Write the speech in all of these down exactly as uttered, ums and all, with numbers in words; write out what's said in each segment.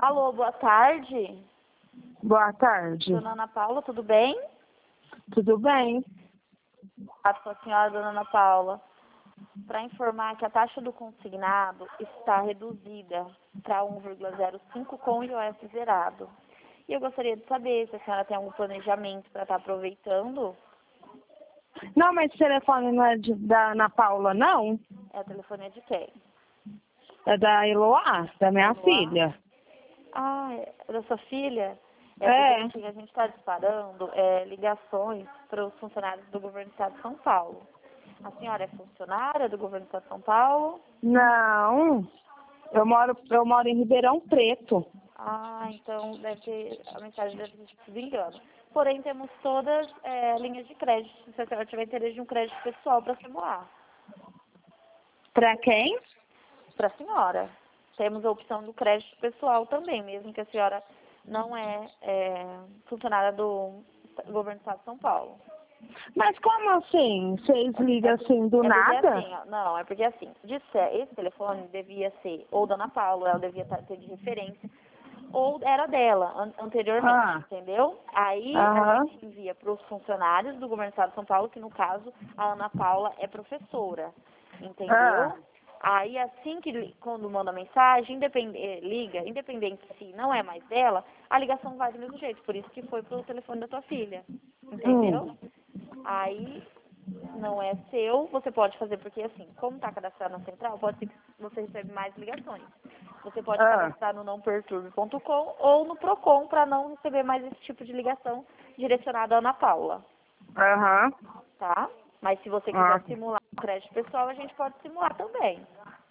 Alô, boa tarde. Boa tarde. Dona Ana Paula, tudo bem? Tudo bem? A sua senhora, Dona Ana Paula, para informar que a taxa do consignado está reduzida para um vírgula zero cinco com o I O F zerado. E eu gostaria de saber se a senhora tem algum planejamento para estar aproveitando. Não, mas o telefone não é de, da Ana Paula, não? É a telefonia de quem? É da Eloá, da minha Eloá? filha. Ah, é da sua filha? É, É. porque a gente está disparando é, ligações para os funcionários do governo do estado de São Paulo. A senhora é funcionária do governo do estado de São Paulo? Não, eu moro, eu moro em Ribeirão Preto. Ah, então deve ter, a mensagem deve ter sido engano. Porém, temos todas é, linhas de crédito, se a senhora tiver interesse de um crédito pessoal para simular. Pra quem? Para a senhora. Temos a opção do crédito pessoal também, mesmo que a senhora não é, é funcionária do governo do estado de São Paulo. Mas como assim? Vocês ligam assim do É porque nada? assim, ó, não, é porque assim, disse, esse telefone devia ser ou da Ana Paula, ela devia tá- ter de referência, ou era dela an anteriormente, Ah. entendeu? Aí a Aham. gente envia para os funcionários do governo do estado de São Paulo, que no caso a Ana Paula é professora, entendeu? Ah. Aí assim que li- quando manda mensagem, independ, eh, liga, independente se não é mais dela, a ligação vai do mesmo jeito, por isso que foi pro telefone da tua filha, entendeu? Hum. Aí não é seu, você pode fazer, porque assim, como está cadastrado na central, pode ser que você recebe mais ligações. Você pode Ah. cadastrar no não perturbe ponto com ou no Procon para não receber mais esse tipo de ligação direcionada à Ana Paula, Aham. tá? Mas se você Ah. quiser simular o crédito pessoal, a gente pode simular também.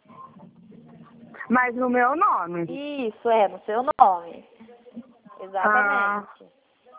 Mas no meu nome. Isso, é, no seu nome. Ah. Exatamente.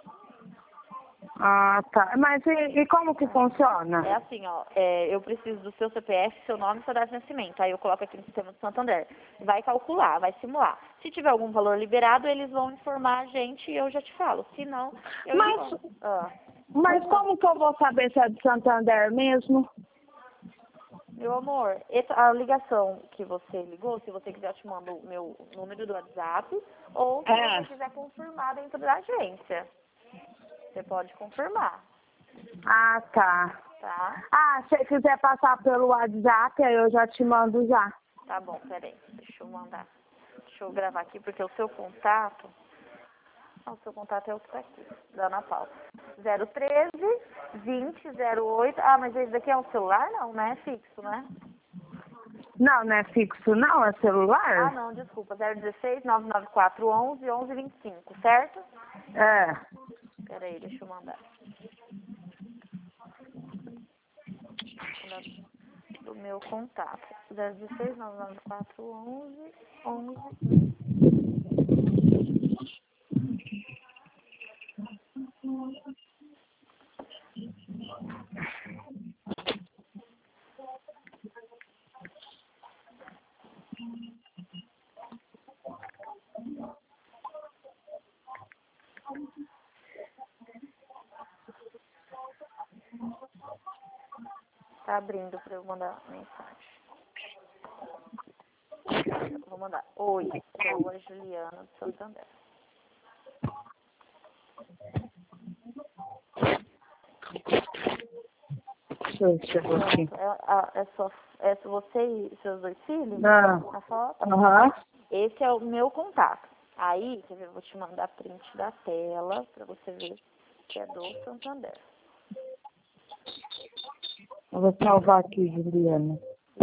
Ah, tá. Mas e, e como que funciona? É assim, ó, é, eu preciso do seu C P F, seu nome e sua data de nascimento. Aí eu coloco aqui no sistema do Santander. Vai calcular, vai simular. Se tiver algum valor liberado, eles vão informar a gente e eu já te falo. Se não, eu Mas, informo. Ah, mas como que eu vou saber se é de Santander mesmo? meu amor, essa, a ligação que você ligou, se você quiser, eu te mando o meu número do WhatsApp. Ou se É. você quiser confirmar dentro da agência. Você pode confirmar, Ah, tá. tá? Ah, se você quiser passar pelo WhatsApp, aí eu já te mando já. Tá bom, peraí. Deixa eu mandar. Deixa eu gravar aqui, porque o seu contato... Ah, o seu contato é o que tá aqui, da Ana Paula. zero treze, vinte, zero oito... Ah, mas esse daqui é um celular? Não, né? É fixo, né? Não, não é fixo não, é Ah, celular? não, desculpa. zero dezesseis, nove nove quatro, onze, onze vinte e cinco, certo? É. Peraí, deixa eu mandar. Mandar do meu contato. zero dezesseis, nove nove quatro, onze, onze vinte e cinco. Tá abrindo pra eu mandar mensagem. Eu vou mandar. Oi, sou a Juliana do Santander. Deixa eu chegar aqui. Pronto. É, a- é, só, é só você e seus dois filhos Ah. na foto? Aham. Esse é o meu contato. Aí, quer ver, eu vou te mandar print da tela pra você ver que é do Santander. Eu vou salvar aqui, Juliana.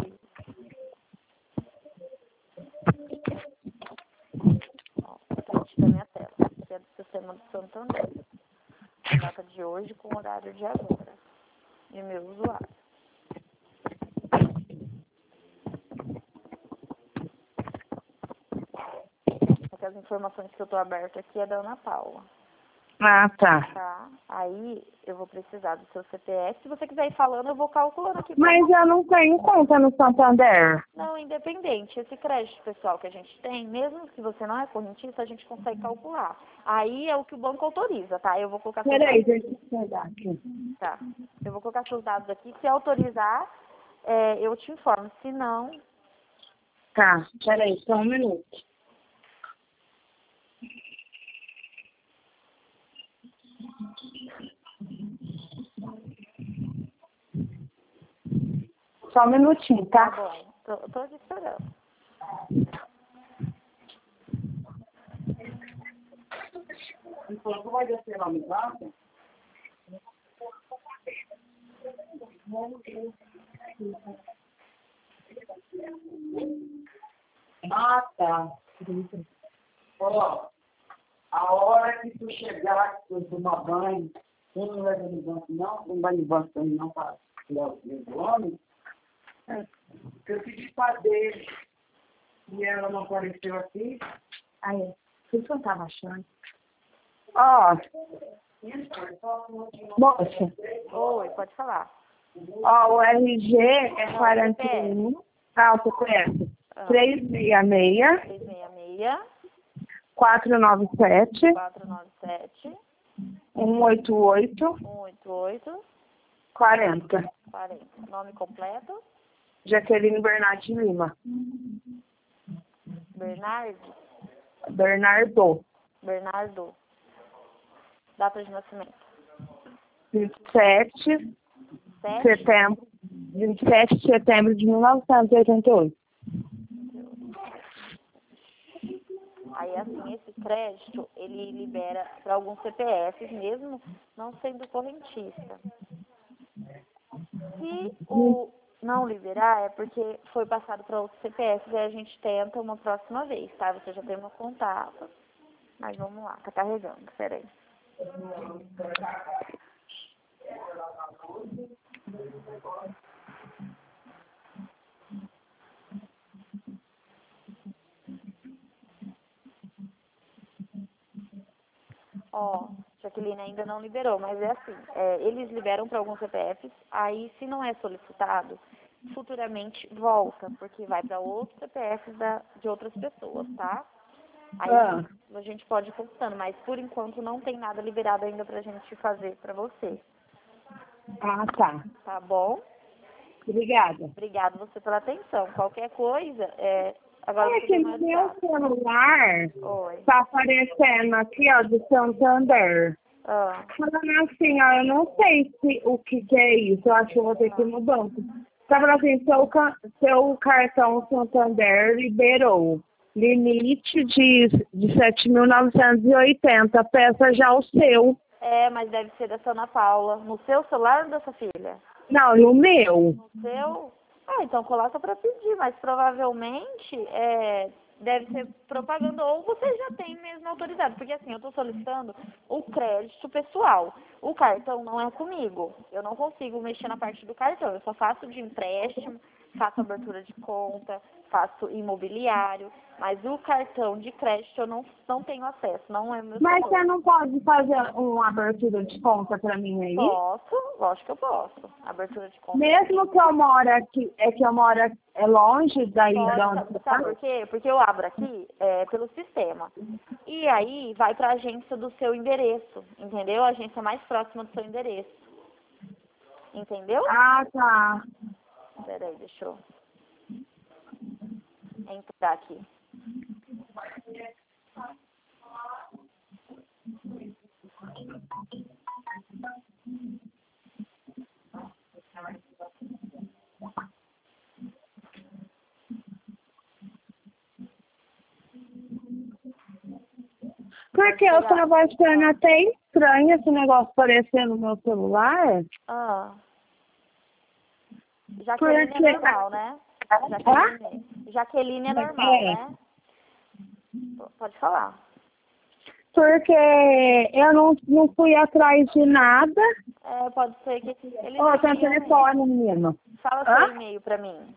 Ó, print da minha tela, que é do sistema do Santander. A data de hoje com o horário de agora. E meu usuário. Porque as informações que eu tô aberta aqui é da Ana Paula. Ah, tá. Tá? Aí eu vou precisar do seu C P F. Se você quiser ir falando, eu vou calculando aqui. Mas eu não tenho conta no Santander. Não, independente. Esse crédito pessoal que a gente tem, mesmo se você não é correntista, a gente consegue calcular. Aí é o que o banco autoriza, tá? Eu vou colocar seus Peraí, dados. deixa eu pegar aqui. Tá. Eu vou colocar seus dados aqui. Se autorizar, é, eu te informo. Se não, Tá, peraí, só um minuto. Só um minutinho, Tá tá? bom, tô, tô te esperando. Então, tu vai descer lá no braço? Ah, tá. Ó, a hora que tu chegar, que tu tomar banho, tu não vai no banco, não? Não vai no banco também, não, para tirar o do homem? Eu pedi pra dele e ela não apareceu aqui. Aí, o que eu tava achando? Ó, moça, Oi, pode falar. ó, o R G é quarenta e um. Ah, você conhece? Ah. trezentos e sessenta e seis, três seis seis, quatrocentos e noventa e sete, quatro nove sete, cento e oitenta e oito, um oito oito, quarenta. quarenta. Nome completo? Jaqueline Bernardo de Lima. Bernardo? Bernardo. Bernardo. Data de nascimento? vinte e sete de Sete? setembro, vinte e sete de setembro de mil novecentos e oitenta e oito. Aí, assim, esse crédito, ele libera para alguns C P Fs, mesmo não sendo correntista. Se o não liberar, é porque foi passado para outros C P Fs, aí a gente tenta uma próxima vez, tá? Você já tem meu contato. Mas vamos lá, tá carregando, peraí. Ó, Jaqueline ainda não liberou, mas é assim, é, eles liberam para alguns C P Fs, aí se não é solicitado, futuramente volta, porque vai para outros C P Fs da, de outras pessoas, tá? Aí Ah. a gente pode ir consultando, mas por enquanto não tem nada liberado ainda pra gente fazer pra você, Ah, tá. tá bom? Obrigada. Obrigada você pela atenção. Qualquer coisa, é, agora É você que tem no mais meu WhatsApp. celular Oi. tá aparecendo aqui, ó, do Santander. Ah, Falando assim, ó, eu não sei se, o que que é isso. Eu acho que eu vou ter que ir no banco. Tá falando assim, seu, ca- seu cartão Santander liberou limite de, de sete mil novecentos e oitenta. Peça já o seu. é, mas deve ser da Ana Paula. No seu celular ou da sua filha? Não, no meu. No seu? Ah, então coloca pra pedir, mas provavelmente é, deve ser propaganda ou você já tem mesmo autorizado. Porque assim, eu tô solicitando o crédito pessoal. O cartão não é comigo. Eu não consigo mexer na parte do cartão. Eu só faço de empréstimo, faço abertura de conta, faço imobiliário. Mas o cartão de crédito eu não, não tenho acesso, não é meu Mas setor. você não pode fazer uma abertura de conta pra mim aí? Posso, lógico que eu posso. Abertura de conta. Mesmo que eu moro aqui, é que eu moro é longe daí Pode, de onde sabe, você sabe tá? por quê? Porque eu abro aqui é, pelo sistema. E aí vai para a agência do seu endereço, entendeu? A agência mais próxima do seu endereço. Entendeu? Ah, tá. Peraí, deixa eu entrar aqui. Porque eu tava achando até estranho esse negócio aparecer no meu celular. Ah. Jaqueline Porque... é normal, né? Jaqueline, Jaqueline é normal, É. né? P- Pode falar. Porque eu não, não fui atrás de nada. É, pode ser que eles Ô, tem enviam mesmo. telefone, menino. Fala Hã? seu e-mail pra mim.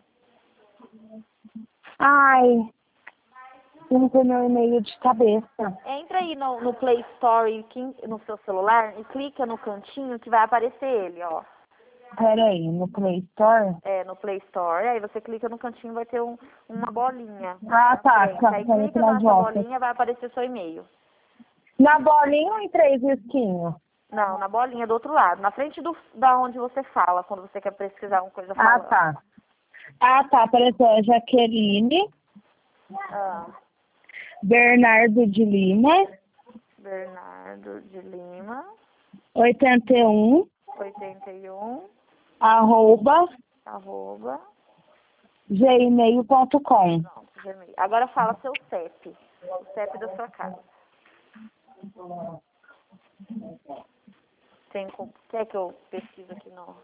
Ai, não tem meu e-mail de cabeça. Entra aí no, no Play Store e quin- no seu celular e clica no cantinho que vai aparecer ele, ó. Peraí, no Play Store? É, no Play Store, aí você clica no cantinho vai ter um, uma bolinha. Ah, na tá. frente. tá Aí peraí, clica pela nessa volta. bolinha vai aparecer seu e-mail. Na bolinha ou em três risquinhos? Não, na bolinha do outro lado, na frente do da onde você fala, quando você quer pesquisar alguma coisa Ah, falando. tá. Ah, tá. Apareceu a Jaqueline Ah, Bernardo de Lima, Bernardo de Lima, oitenta e um, oitenta e um, arroba, arroba, gmail ponto com. pronto, Gmail. Agora fala seu C E P, o C E P da sua casa. Tem, com- quer que eu pesquise aqui no...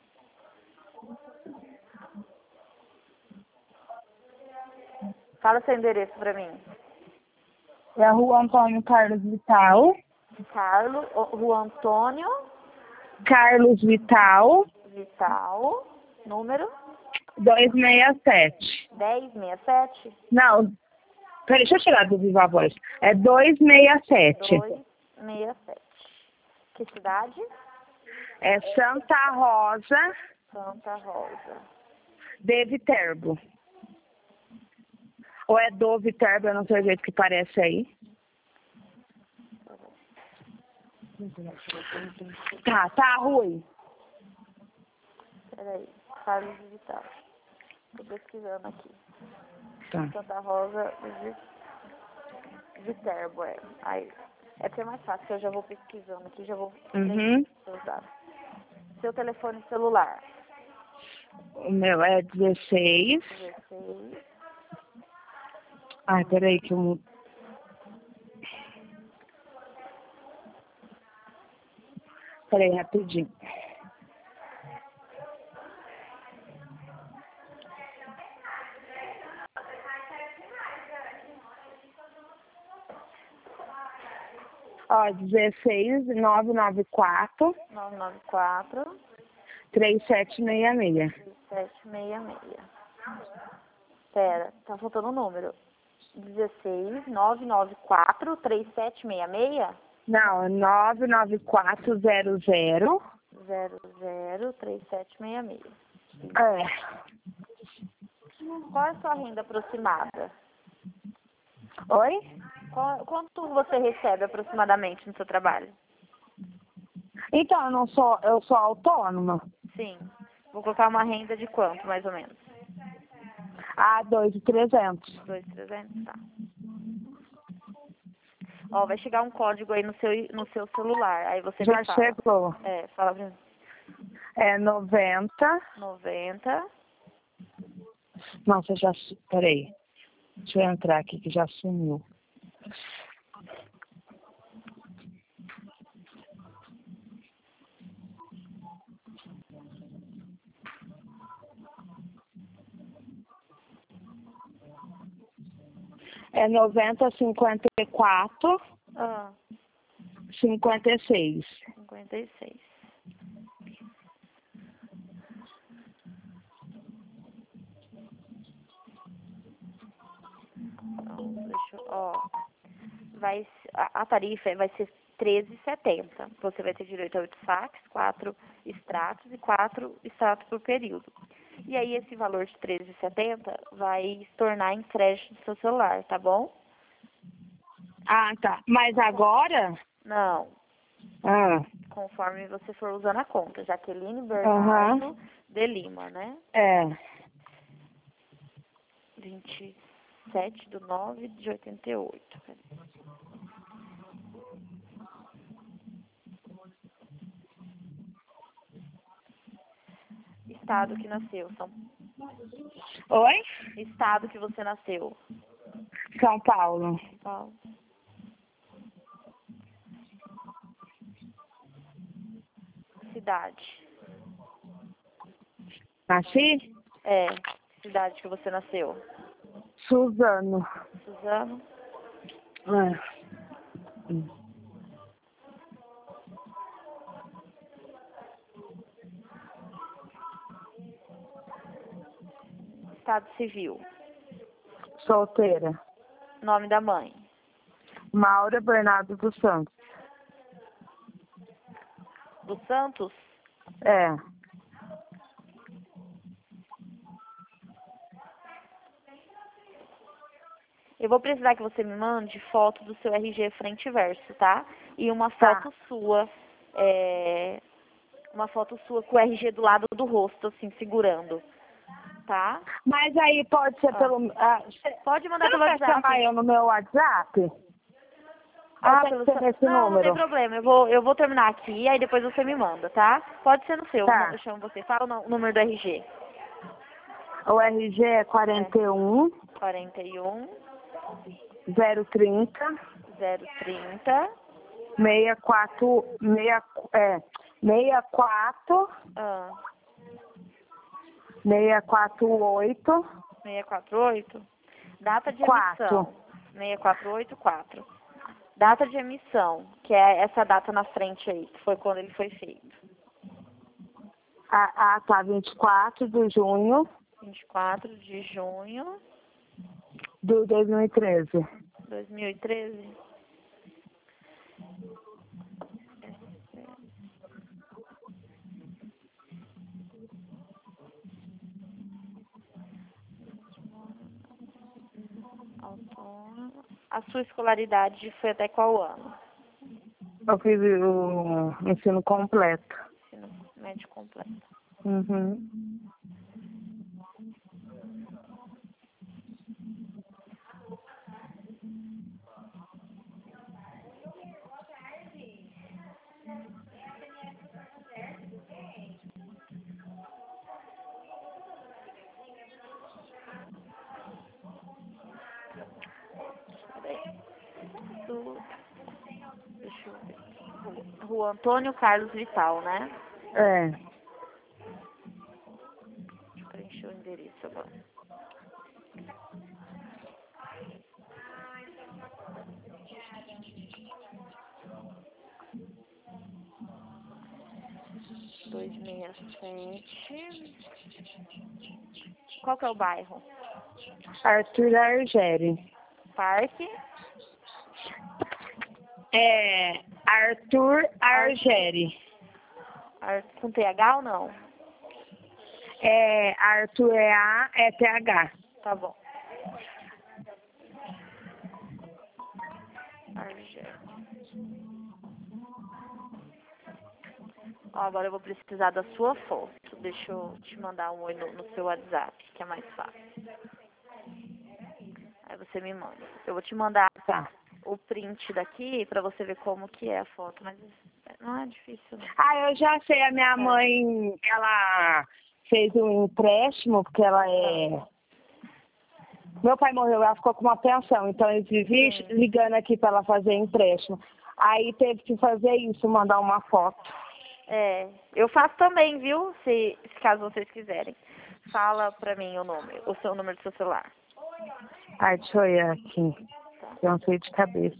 Fala seu endereço pra mim. É a Rua Antônio Carlos Vital. Carlos, Rua Antônio Carlos Vital, Vital, número duzentos e sessenta e sete. dez sessenta e sete. Não, peraí, deixa eu tirar do Viva Voz. É duzentos e sessenta e sete. duzentos e sessenta e sete. Que cidade? É Santa Rosa Santa Rosa. de Viterbo. Ou é do Viterbo, eu não sei o jeito que parece aí. Tá, tá ruim. Peraí, Carlos Vital. Tô pesquisando aqui. Tá. Santa Rosa de Viterbo, é. Aí, é porque é mais fácil, eu já vou pesquisando aqui, já vou Uhum. seus dados. Seu telefone celular. O meu é dezesseis. dezesseis. Ai, peraí que eu... Peraí, rapidinho. Ó, dezesseis, novecentos e noventa e quatro, nove nove quatro, trinta e sete sessenta e seis. três sete seis seis. Pera, tá faltando o um número. dezesseis, novecentos e noventa e quatro, trinta e sete sessenta e seis. Não, nove nove quatro zero zero. zero zero três sete seis seis. É. Qual é a sua renda aproximada? Oi? Qual, quanto você recebe aproximadamente no seu trabalho? Então, eu não sou, eu sou autônoma. Sim. Vou colocar uma renda de quanto, mais ou menos? Ah, dois mil e trezentos. dois mil e trezentos, tá. Ó, vai chegar um código aí no seu, no seu celular. Aí você Já me fala. chegou. É, fala pra mim. É noventa. noventa. Nossa, já... Peraí. Deixa eu entrar aqui que já sumiu. É noventa, cinquenta e quatro, Ah, cinquenta e seis. cinquenta e seis. Então, deixa eu, ó, vai, a, a tarifa vai ser treze e setenta. Você vai ter direito a oito saques, quatro extratos e quatro extratos por período. E aí esse valor de treze e setenta vai se tornar em crédito do seu celular, tá bom? Ah, tá. Mas agora? Não, Ah, conforme você for usando a conta. Jaqueline Bernardo aham. de Lima, né? É. vinte e sete de nove de oitenta e oito. Estado que nasceu, São Oi? Estado que você nasceu. São Paulo. São Paulo. Cidade. Nasci? É, cidade que você nasceu. Suzano. Suzano. É. Hum. Estado civil. Solteira. Nome da mãe. Maura Bernardo dos Santos. Dos Santos. É. Eu vou precisar que você me mande foto do seu R G frente e verso, tá? E uma foto Tá. sua, é, uma foto sua com o R G do lado do rosto, assim, segurando, tá? Mas aí pode ser Ah. pelo... Ah, cê, Pode mandar você não pelo quer WhatsApp. chamar eu no meu WhatsApp? Ah, Ou tem pelo que ser seu... nesse Não, não número? tem problema. Eu vou, eu vou terminar aqui, aí depois você me manda, tá? Pode ser no seu. Tá. Eu chamo você. Fala o nu- o número do R G. O R G é quarenta e um, quarenta e um, zero trinta, zero trinta, sessenta e quatro, meia, é, sessenta e quatro, ah, seiscentos e quarenta e oito, seiscentos e quarenta e oito. Data de quatro. emissão, seiscentos e quarenta e oito, quatro. Data de emissão, que é essa data na frente aí, que foi quando ele foi feito. Ah, ah, tá, vinte e quatro de junho vinte e quatro de junho de dois mil e treze. de dois mil e treze. Autônomo. A sua escolaridade foi até qual ano? Eu fiz o ensino completo. Ensino médio completo. Uhum. Do, deixa eu ver. Ru- Rua Antônio Carlos Vital, né? É. Deixa eu preencher o endereço agora. duzentos e sessenta e sete. Qual que é o bairro? Arthur Argeri. Parque? É. Arthur Argeri. Ar- Com T H ou não? É. Arthur é A, é T H. Tá bom. Argel. Ó, agora eu vou precisar da sua foto. Deixa eu te mandar um oi no, no seu WhatsApp, que é mais fácil. Aí você me manda. Eu vou te mandar Tá. o print daqui pra você ver como que é a foto, mas não é difícil não. Ah, eu já sei, a minha mãe, ela fez um empréstimo, porque ela é... Meu pai morreu, ela ficou com uma pensão, então eles viviam Sim. ligando aqui para ela fazer empréstimo. Aí teve que fazer isso, mandar uma foto. É, eu faço também, viu? Se, se caso vocês quiserem. Fala pra mim o nome, o seu número do seu celular. Ai, deixa eu olhar aqui. Eu não sei de cabeça.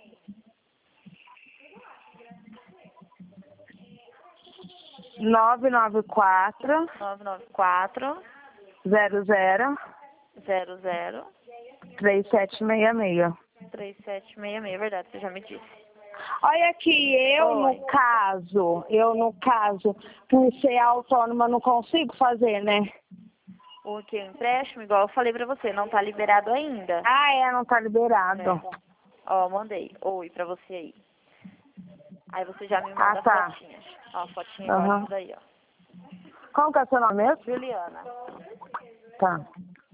nove nove quatro, nove nove quatro, zero zero, zero zero, três sete seis seis. três sete seis seis, verdade, você já me disse. Olha aqui, eu Oi. no caso, eu no caso, por ser autônoma, não consigo fazer, né? O que? O empréstimo, igual eu falei pra você, não tá liberado ainda. Ah, é, não tá liberado. É. Ó, mandei. Oi pra você aí. Aí você já me manda Ah, tá. fotinhas. Ó, fotinha igual Aham. essa daí, ó. Como que é o seu nome mesmo? Juliana. Tá.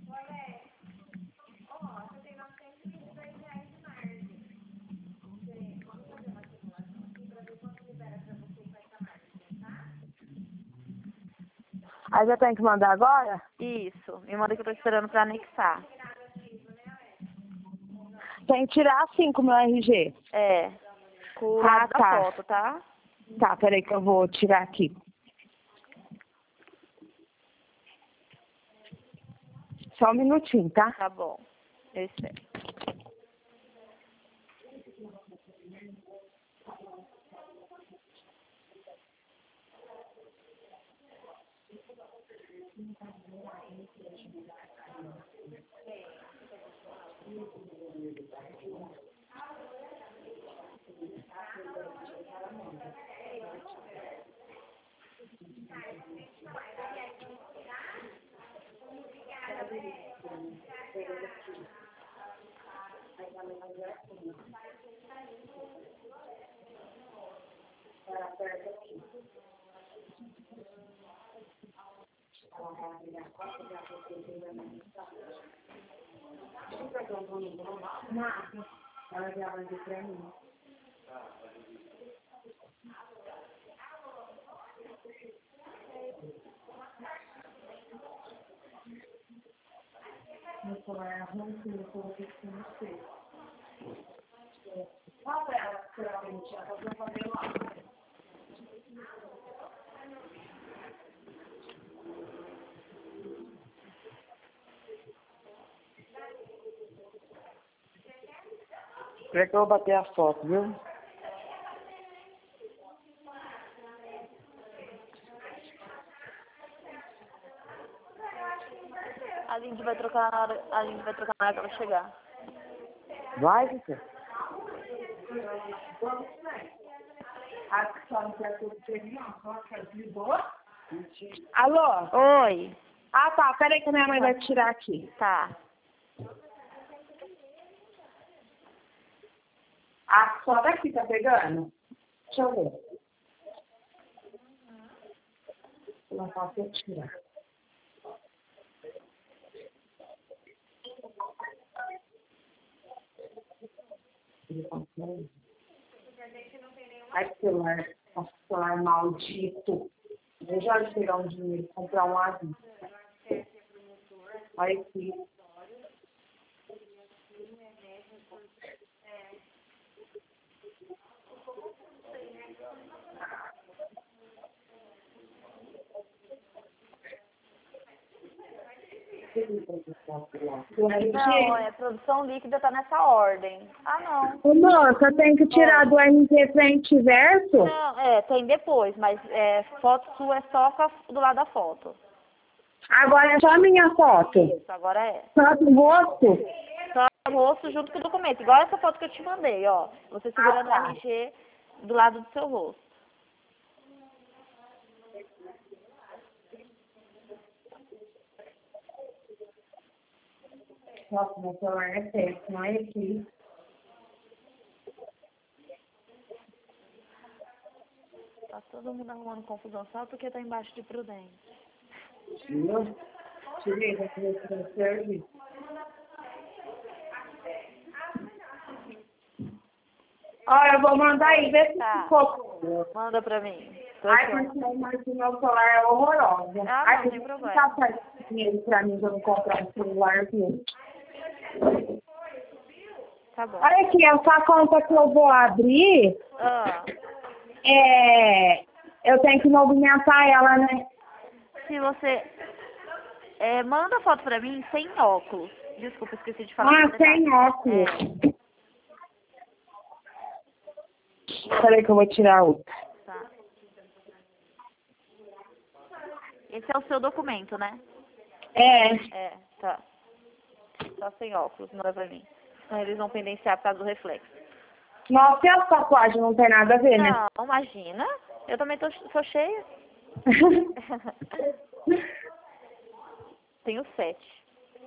Aí já tem que mandar agora? Isso. Me manda que eu tô esperando pra anexar. Tem que tirar assim com o meu R G. É. Com o Ah, lado da tá. foto, tá? Tá, peraí que eu vou tirar aqui. Só um minutinho, tá? Tá bom. Eu espero. Meu celular é ruim, eu coloquei aqui no sei. Qual é ela que realmente ela vai fazer lá? Espera que eu vou bater a foto, viu? A gente vai trocar na hora, a gente vai trocar na hora que ela chegar. Vai, Victor. Acho que só não quer que eu chegue, não. Só quer ligou? Alô? Oi. Ah, tá. Peraí que a minha mãe vai tirar aqui. Tá. Ah, só daqui tá pegando? Deixa eu ver. Não posso tirar. Ai, celular. Nossa, celular maldito. Eu já tirar um dinheiro, comprar um avião. Olha aqui. Não, é produção líquida, tá nessa ordem. Ah, não. Ô, moça, tem que tirar do R G frente e verso? Não, é, tem depois, mas é, foto sua é só com a- do lado da foto. Agora é só a minha foto. Isso, agora é. Só do rosto? Só o rosto junto com o documento. Igual essa foto que eu te mandei, ó. Você segurando Ah, o tá. R G do lado do seu rosto. Nossa, meu celular é péssimo. Olha aqui. Tá todo mundo arrumando confusão só porque tá embaixo de prudente. Viu? Tirei daqui do serviço. Olha, eu vou mandar aí, ver se Tá. ficou. Manda pra mim. Tô Ai, aqui. porque o meu celular é horroroso. Ah, Ai, não, você tem problema. tá fazendo dinheiro pra mim pra eu comprar um celular aqui. Tá bom. Olha aqui, essa conta que eu vou abrir, Ah, é, eu tenho que movimentar ela, né? se você... É, manda foto pra mim sem óculos. Desculpa, esqueci de falar. Ah, pra você, sem tá? óculos. É, Peraí que eu vou tirar outra. tá. Esse é o seu documento, né? É. É, tá. Só sem óculos, manda pra mim. Senão eles vão pendenciar por causa do reflexo. Nossa, e as tatuagens não tem nada a ver, né? Não, imagina. Eu também tô, sou cheia. Tenho sete.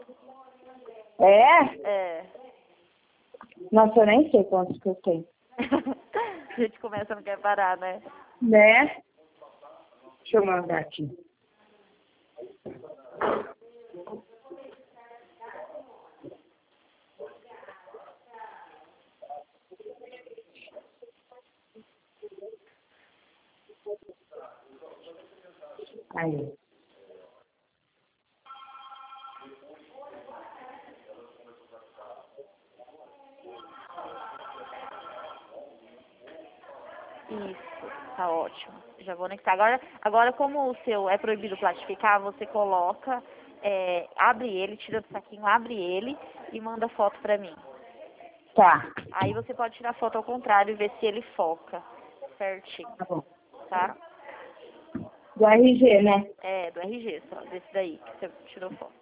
É? É. Nossa, eu nem sei quantos que eu tenho. A gente começa, não quer parar, né? Né? Deixa eu mandar aqui. Aí. Isso, tá ótimo. Já vou anexar. Agora, agora como o seu é proibido plastificar, você coloca, é, abre ele, tira do saquinho, abre ele e manda foto pra mim. Tá. Aí você pode tirar foto ao contrário e ver se ele foca certinho, Tá bom. tá? Do R G, né? É, do R G, só, desse daí que você tirou foto.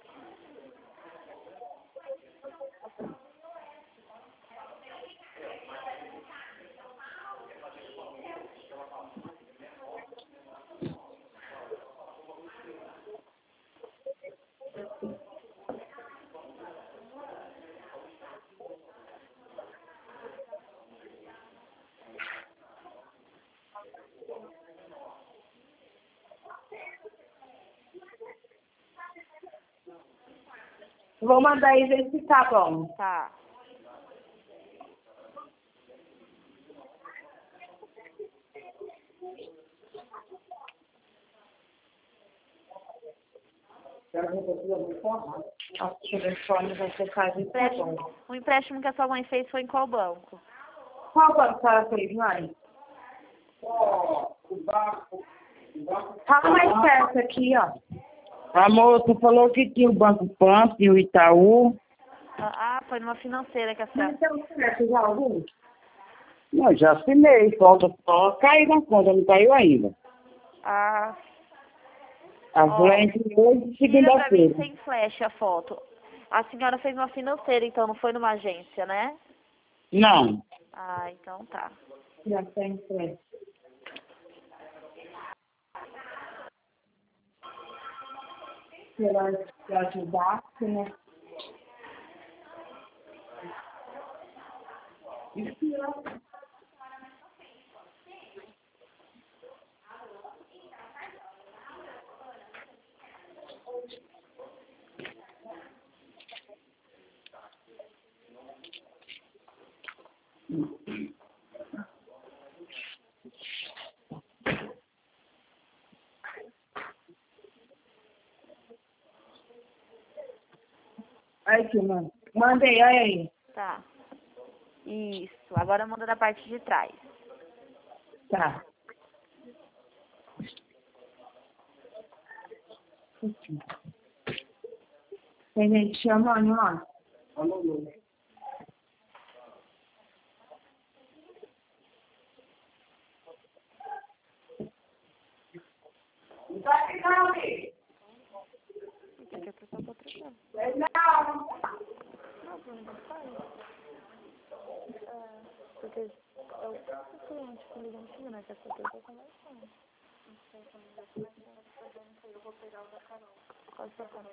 Vou mandar aí ver se tá bom. Tá. O telefone você faz O empréstimo. empréstimo, o empréstimo que a sua mãe fez foi em qual banco? Qual banco a senhora fez, mãe? Ó, o banco. O banco. Fala mais perto aqui, ó. A moça falou que tinha o Banco Pan e o Itaú. Ah, foi numa financeira que a senhora... Mas tem certo já algum? Não, já assinei, falta só cair na conta, não caiu ainda. Ah, A Ó, frente hoje, tira pra mim segunda-feira. sem flash a foto. A senhora fez uma financeira, então, não foi numa agência, né? Não. Ah, então tá. Já tem certo. Se ela te ajudasse, né? Aí, aqui, mano. Mandei, olha aí. Tá. Isso. Agora manda da parte de trás. Tá. Tem gente chamando, ó. Porque a pessoa tá trocando. Não. Não, Bruno, não faz. É, porque é o próprio cliente que liga no time, né? Que essa aqui eu tô conversando. Não sei como é que vai ser. Eu vou pegar o da Carol. Pode ser, Carol.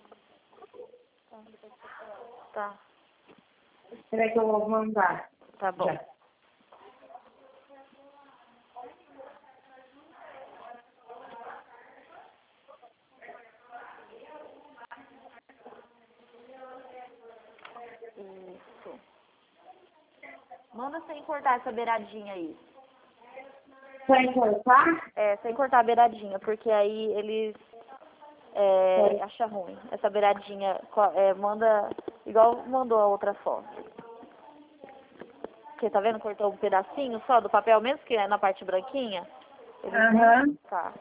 Tá. Peraí que eu vou mandar. Tá bom. Já. Isso. Manda sem cortar essa beiradinha aí. Sem cortar? É, sem cortar a beiradinha, porque aí eles é, É. acham ruim. Essa beiradinha, co- é, manda igual mandou a outra foto. Porque tá vendo? Cortou um pedacinho só do papel, mesmo que é na parte branquinha. Eles Aham. Tá.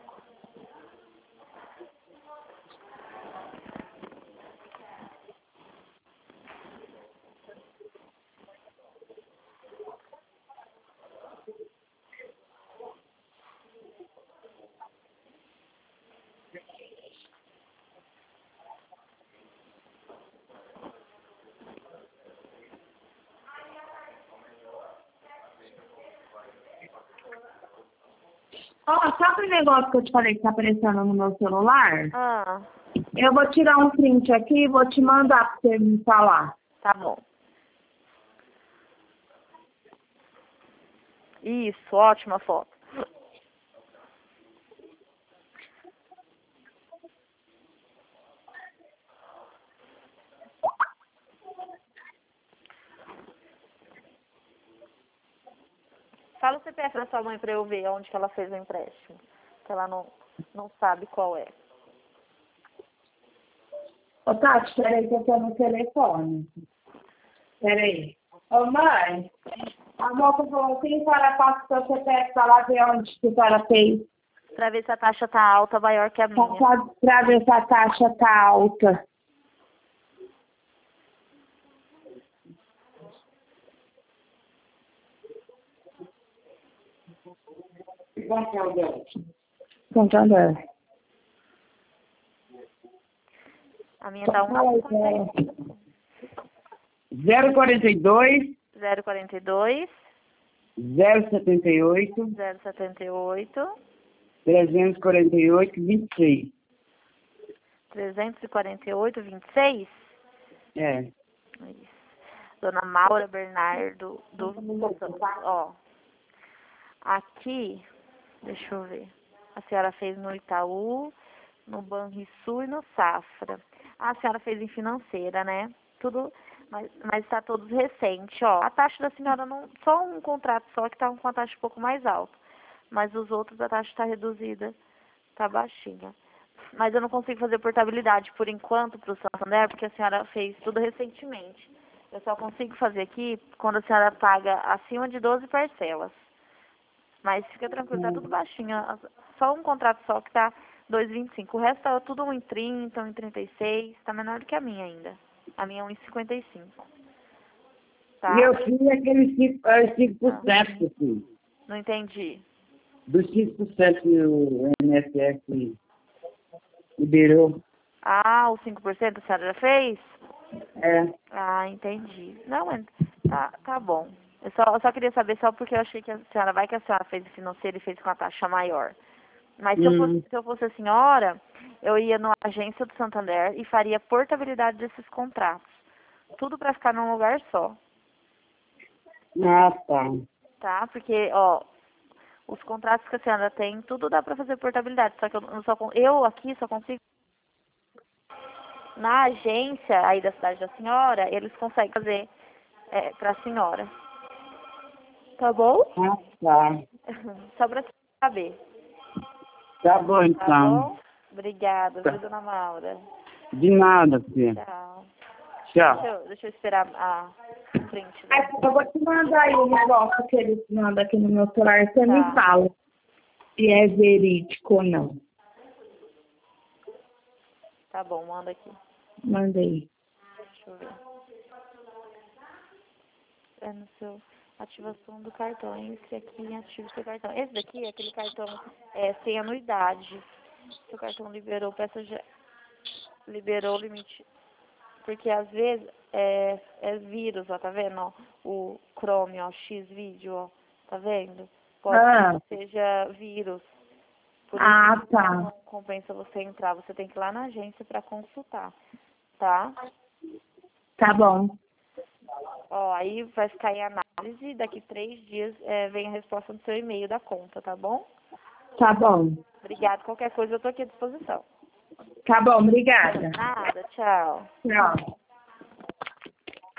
Ó, sabe aquele negócio que eu te falei que tá aparecendo no meu celular? Ah, Eu vou tirar um print aqui e vou te mandar pra você me falar. tá bom. Isso, ótima foto. Fala o C P F da sua mãe pra eu ver onde que ela fez o empréstimo. Que ela não, não sabe qual é. Ô, Tati, peraí que eu tô no telefone. Peraí. Ô, mãe, a moça falou assim, a senhora passa o seu C P F pra lá ver onde que a senhora fez. Pra ver se a taxa tá alta, maior que a minha. Pra, pra ver se a taxa tá alta. Que banco é o dela? Santander. A minha tá Fala aí, um zero quarenta e dois, zero quarenta e dois, zero setenta e oito, zero setenta e oito, trezentos e quarenta e oito, vinte e seis. trezentos e quarenta e oito, vinte e seis. É. Isso. Dona Maura Bernardo do ó. Aqui, deixa eu ver. A senhora fez no Itaú, no Banrisul e no Safra. Ah, a senhora fez em financeira, né? Tudo, mas, mas está todos recente, ó. A taxa da senhora não, só um contrato só que tá com a taxa um pouco mais alta. Mas os outros a taxa está reduzida, tá baixinha. mas eu não consigo fazer portabilidade por enquanto para o Santander, porque a senhora fez tudo recentemente. Eu só consigo fazer aqui quando a senhora paga acima de doze parcelas. Mas fica tranquilo, tá tudo baixinho. Só um contrato só que tá dois vírgula vinte e cinco. O resto tá tudo um e trinta, um e trinta e seis. Tá menor do que a minha ainda. A minha é um e cinquenta e cinco. Tá? E eu tinha aquele cinco por cento, assim. Não entendi. Dos cinco por cento que o I N S S liberou. Ah, o cinco por cento a senhora já fez? É. Ah, entendi. Não, é- tá, tá bom. Eu só, eu só queria saber só porque eu achei que a senhora, vai que a senhora fez financeiro e fez com a taxa maior. Mas se, eu Hum. fosse, se eu fosse a senhora, eu ia na agência do Santander e faria portabilidade desses contratos. Tudo para ficar num lugar só, Ah, tá. tá? Porque, ó, os contratos que a senhora tem, tudo dá para fazer portabilidade. Só que eu, não só, con- eu aqui só consigo. Na agência aí da cidade da senhora, eles conseguem fazer é, para a senhora. Tá bom? Ah, tá. Só para saber. Tá bom, Tá então. bom? Obrigada, Tá. viu, dona Maura? De nada, filha. Tchau. Tchau. Deixa eu, deixa eu esperar a print. Aí, Né? eu vou te mandar aí o negócio que eles mandam aqui no meu celular. Você Tá. me fala se é verídico ou não. Tá bom, manda aqui. Mandei. Deixa eu ver. É no seu... Ativação do cartão. Esse aqui ativa o seu cartão. Esse daqui é aquele cartão é, sem anuidade. Seu cartão liberou, peça já... Liberou o limite. Porque às vezes é, é vírus, ó, tá vendo? Ó, o Chrome, ó, X-Vídeo, ó. Tá vendo? Pode Ah. ser que seja vírus. Por Ah, isso tá. não compensa você entrar. Você tem que ir lá na agência para consultar, tá? Tá bom. Ó, aí vai ficar em análise. Daqui três dias é, vem a resposta no seu e-mail da conta, tá bom? Tá bom. Obrigada. Qualquer coisa eu tô aqui à disposição. Tá bom, obrigada. Nada, tchau. Tchau.